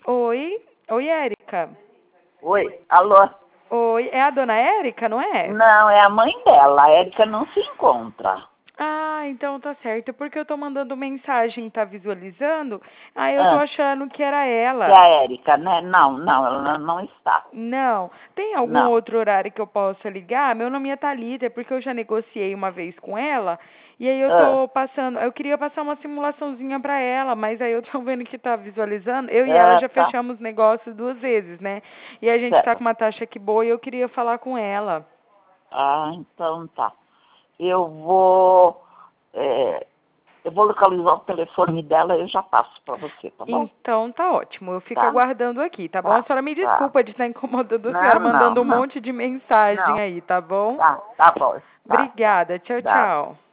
Oi? Oi, Érica. Oi, alô? Oi, é a dona Érica, não é? Não, é a mãe dela. A Érica não se encontra. Ah, então tá certo. Porque eu tô mandando mensagem, tá visualizando? Aí eu tô Ah, achando que era que é a ela. Érica, né? Não, ela não está. Não. Tem algum Não. outro horário que eu possa ligar? Meu nome é Thalita, é porque eu já negociei uma vez com ela. E aí eu Ah, tô passando, eu queria passar uma simulaçãozinha pra ela, mas aí eu tô vendo que tá visualizando. Eu e ela já tá. fechamos negócio 2 vezes, né? E a gente tá com Certo. uma taxa que boa e eu queria falar com ela. Ah, então tá. Eu vou, é, eu vou localizar o telefone dela e eu já passo para você, tá bom? Então tá ótimo. Eu fico Tá? aguardando aqui, tá bom? A Tá, senhora me tá. desculpa de estar incomodando a senhora, Não, mandando um monte de mensagem não. aí, tá bom? Tá bom. Tá. Obrigada. Tchau, Tá. tchau.